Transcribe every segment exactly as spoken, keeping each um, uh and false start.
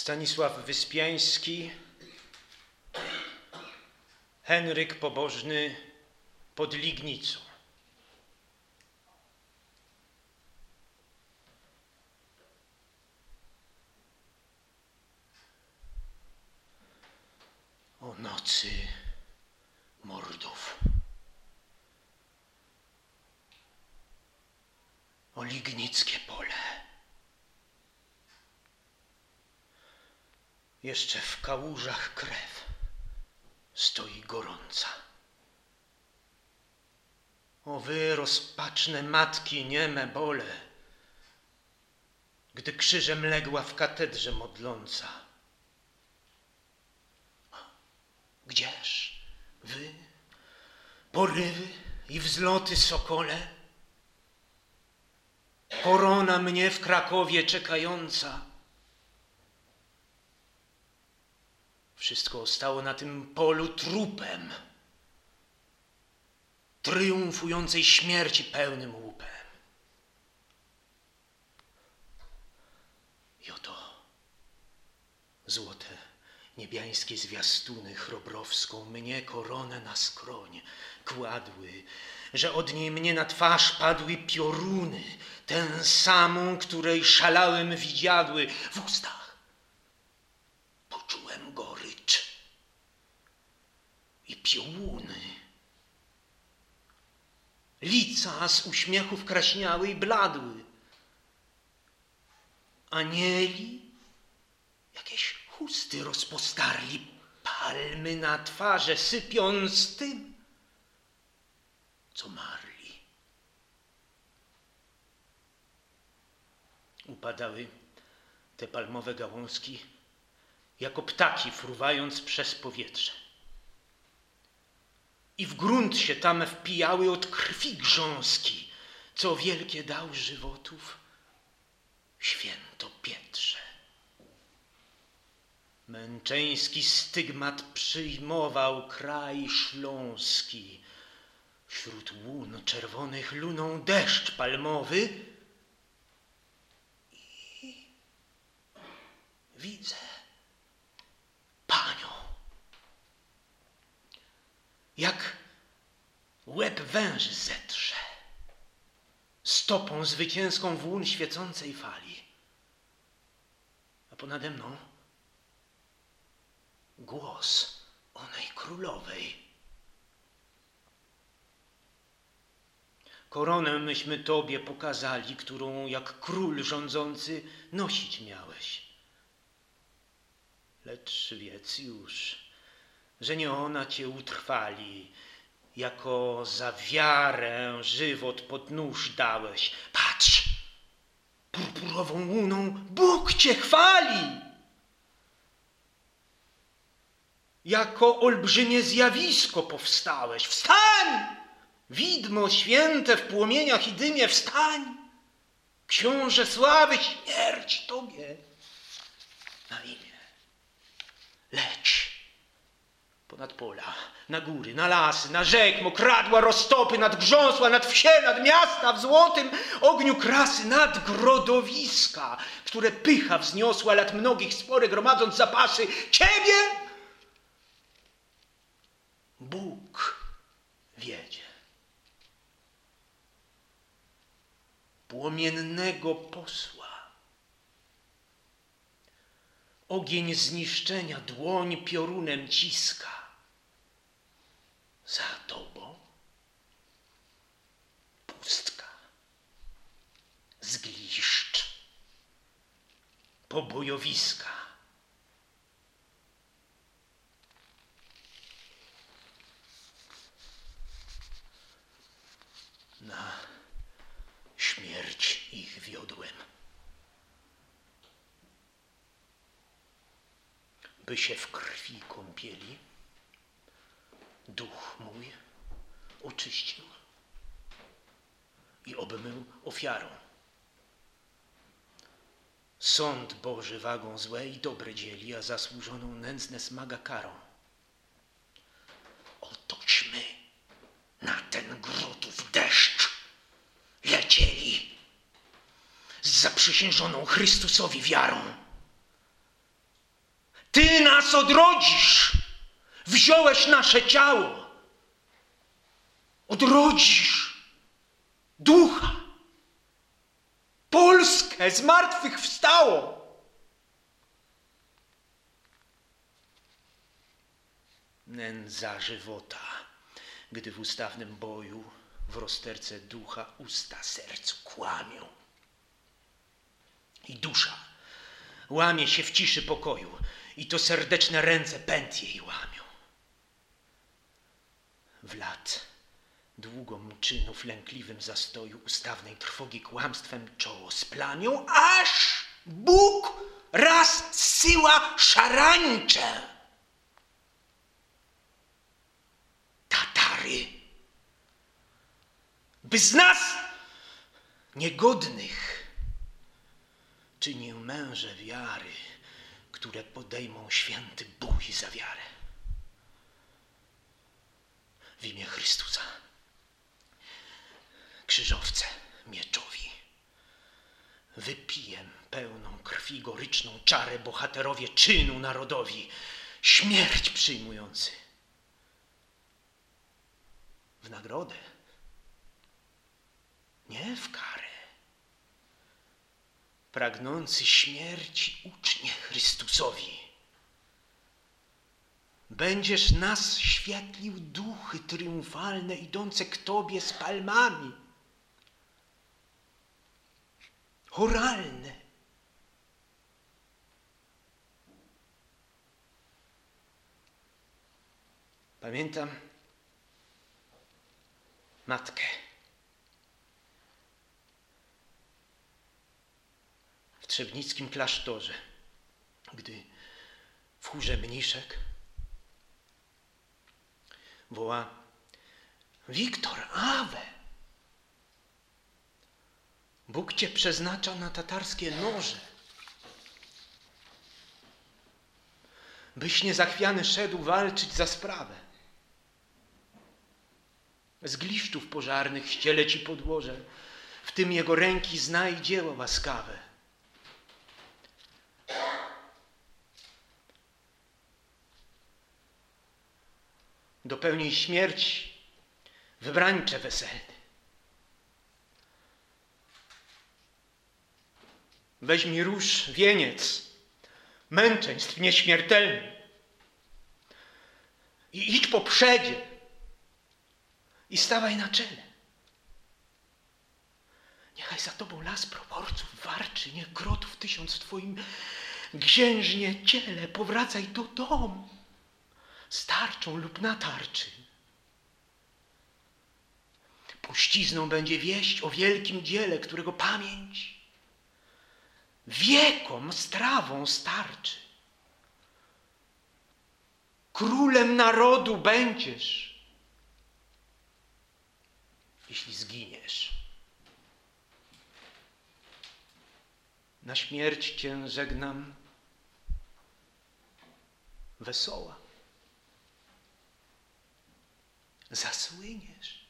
Stanisław Wyspiański, Henryk Pobożny pod Lignicą. O nocy mordów, o lignickie pole. Jeszcze w kałużach krew stoi gorąca. O wy, rozpaczne matki, nieme bole, gdy krzyżem legła w katedrze modląca. Gdzież wy, porywy i wzloty sokole? Korona mnie w Krakowie czekająca. Wszystko stało na tym polu trupem, triumfującej śmierci pełnym łupem. I oto złote niebiańskie zwiastuny chrobrowską mnie koronę na skroń kładły, że od niej mnie na twarz padły pioruny, tę samą, której szalałem widziadły. W ustach poczułem gorycz i piołuny. Lica z uśmiechów kraśniały i bladły. Anieli jakieś chusty rozpostarli, palmy na twarze sypiąc tym, co marli. Upadały te palmowe gałązki jako ptaki fruwając przez powietrze. I w grunt się tam wpijały od krwi grząski, co wielkie dał żywotów święto Pietrze. Męczeński stygmat przyjmował kraj śląski. Wśród łun czerwonych luną deszcz palmowy i widzę panią. Jak łeb węży zetrze, stopą zwycięską w łun świecącej fali. A ponade mną głos onej królowej. Koronę myśmy tobie pokazali, którą jak król rządzący nosić miałeś. Lecz wiedz już, że nie ona cię utrwali, jako za wiarę żywot pod nóż dałeś. Patrz, purpurową łuną Bóg cię chwali. Jako olbrzymie zjawisko powstałeś. Wstań! Widmo święte w płomieniach i dymie, wstań! Książę sławy, śmierć tobie na imię. Leć ponad pola, na góry, na lasy, na rzek, mokradła roztopy, nad grząsła, nad wsie, nad miasta, w złotym ogniu krasy, nad grodowiska, które pycha wzniosła lat mnogich spore, gromadząc zapasy. Ciebie Bóg wiedzie. Płomiennego posła. Ogień zniszczenia dłoń piorunem ciska. Za tobą pustka, zgliszcz, pobojowiska. Na śmierć ich wiodłem, by się w krwi kąpieli, duch mój oczyścił i obmył ofiarą. Sąd Boży wagą złe i dobre dzieli, a zasłużoną nędzne smaga karą. Otośmy na ten grotów deszcz lecieli z zaprzysiężoną Chrystusowi wiarą. Ty nas odrodzisz. Wziąłeś nasze ciało. Odrodzisz ducha. Polskę z martwych wstało. Nędza żywota, gdy w ustawnym boju w rozterce ducha usta sercu kłamią. I dusza łamie się w ciszy pokoju i to serdeczne ręce pęd jej łamią. W lat długo muczynów lękliwym zastoju ustawnej trwogi kłamstwem czoło splamią, aż Bóg raz zsyła szarańcze. Tatary, by z nas niegodnych czynił męże wiary, które podejmą święty bój za wiarę. W imię Chrystusa krzyżowce mieczowi wypiję pełną krwi goryczną czarę bohaterowie czynu narodowi, śmierć przyjmujący. W nagrodę, nie w karę. Pragnący śmierci ucznie Chrystusowi. Będziesz nas świetlił duchy triumfalne, idące k Tobie z palmami. Choralne. Pamiętam matkę. W trzebnickim klasztorze, gdy w chórze mniszek woła: Wiktor, Awe! Bóg cię przeznacza na tatarskie noże, byś niezachwiany szedł walczyć za sprawę. Z gliszczów pożarnych ściele ci podłoże, w tym jego ręki znaj dzieło łaskawe. Dopełnij śmierci wybrańcze weselny. Weźmij róż, wieniec męczeństw nieśmiertelny i idź po przodzie i stawaj na czele. Niechaj za tobą las proborców warczy, niech grotów tysiąc w twoim księżnie ciele. Powracaj do domu z tarczą lub na tarczy. Puścizną będzie wieść o wielkim dziele, którego pamięć wiekom strawą starczy. Królem narodu będziesz, jeśli zginiesz. Na śmierć cię żegnam wesoła. Zasłyniesz.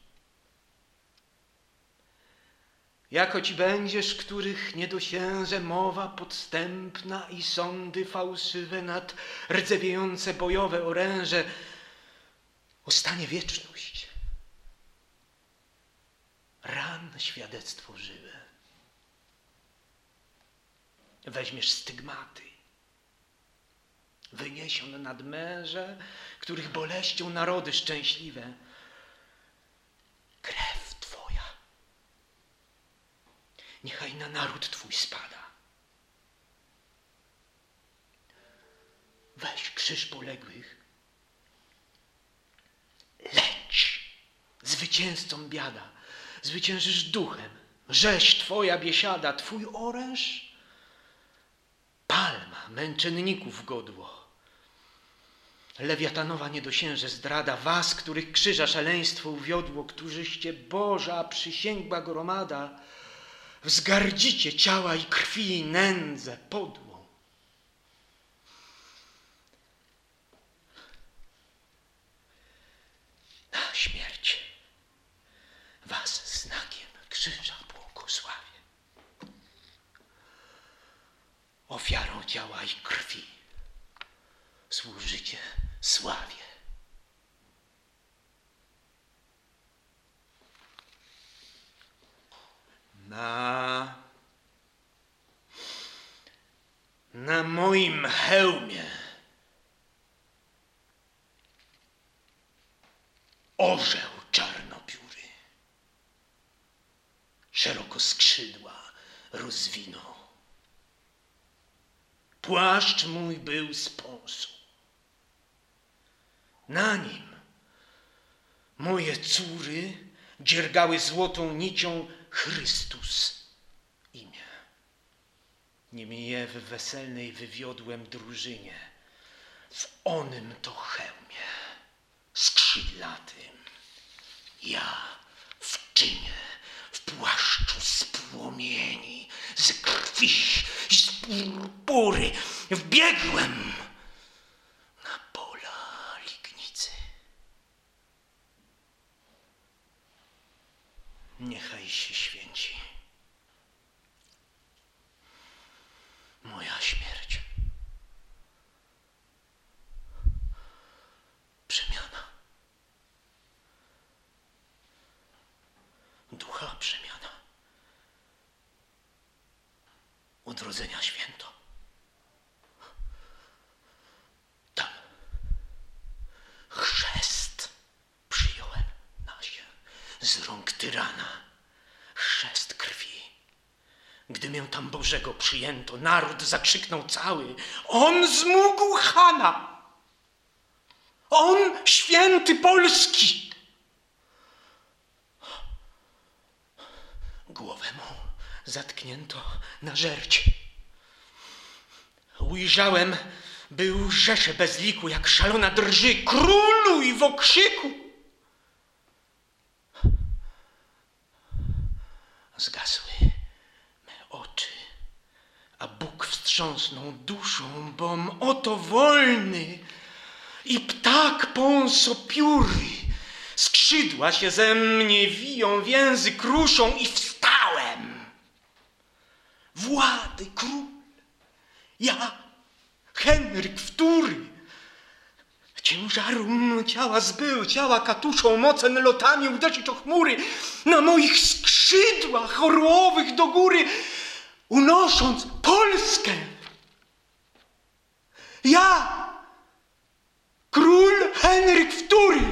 Jako ci będziesz, których nie dosięże mowa podstępna i sądy fałszywe nad rdzewiejące bojowe oręże, ostanie wieczność. Ran świadectwo żywe. Weźmiesz stygmaty, wyniesione nad męże, których boleścią narody szczęśliwe. Krew twoja niechaj na naród twój spada. Weź krzyż poległych, leć, zwycięzcą biada, zwyciężysz duchem, rzeź twoja biesiada, twój oręż palma męczenników godło. Lewiatanowa nie dosięże zdrada was, których krzyża szaleństwo uwiodło, którzyście Boża przysięgła gromada, wzgardzicie ciała i krwi i nędzę podłą. Na śmierć was znakiem krzyża błogosławię. Ofiarą ciała i krwi służycie sławie. Na, na moim hełmie orzeł czarnopióry szeroko skrzydła rozwinął. Płaszcz mój był z pąsu. Na nim moje córy dziergały złotą nicią Chrystus imię. Nim je w weselnej wywiodłem drużynie, w onym to hełmie skrzydlatym, ja w czynie, w płaszczu z płomieni, z krwi i z purpury wbiegłem na pola Lignicy. Niechaj się święci moja śmierć. Przemiana. Ducha przemiana. Odrodzenia święto. Tam chrzest przyjąłem na się z rąk tyrana. Chrzest krwi. Gdy mię tam Bożego przyjęto, naród zakrzyknął cały: on zmógł Chana! On święty Polski! Głowę mu zatknięto na żerć. Ujrzałem, był rzesze bez liku, jak szalona drży. Króluj w okrzyku! Zgasły me oczy, a Bóg wstrząsnął duszą, bom oto wolny i ptak pąsopióry. Skrzydła się ze mnie wiją, więzy kruszą i wstałem. Włady król, ja, Henryk wtóry, ciężarum ciała zbył, ciała katuszą, mocen lotami uderzyć o chmury, na moich skrzydłach orłowych do góry, unosząc Polskę. Ja, król Henryk wtóry.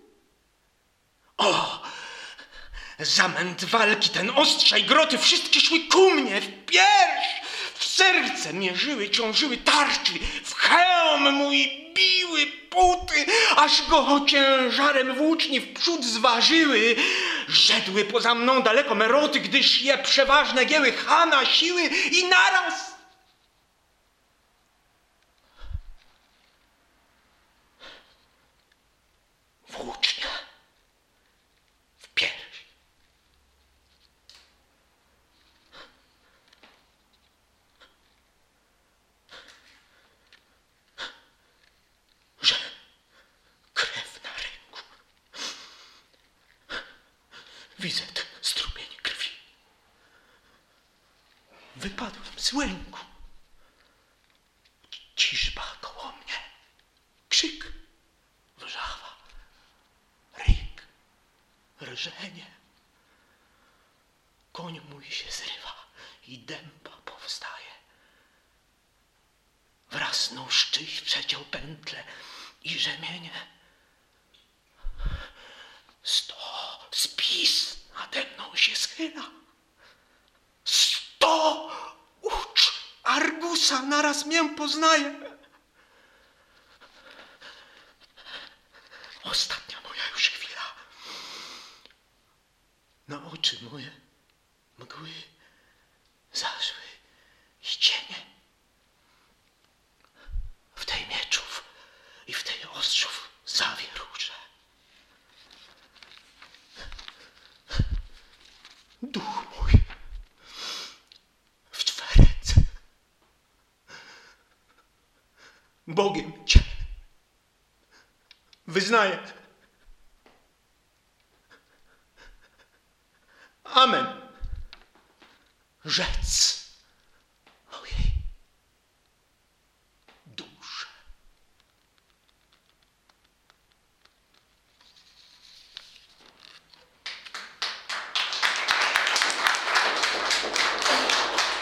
O, zamęt walki, ten ostrza i groty, wszystkie szły ku mnie, w pierś, w serce mierzyły, ciążyły tarczy, w hełm mój biły puty, aż go ciężarem włóczni w przód zważyły. Żedły poza mną daleko meroty, gdyż je przeważne gieły Chana siły i naraz włócznia w pierś. Że krew na ręku. Widzę ten strumień krwi. Wypadłem z łęku. Ciżba koło mnie. Krzyk, wrzawa, ryk, rżenie. Koń mój się zrywa i dęba powstaje. Wrasnął szczyś, przeciął pętle i rzemienie. Sto spis nade mną się schyla. Sto ucz Argusa naraz mię poznaje. Ostatnia moja już chwila. Na oczy moje mgły zaszły i cienie. W tej mieczów i w tej ostrzów zawierusze. Duch mój w Twe ręce. Bogiem Cię wyznaję. Amen. Rzec.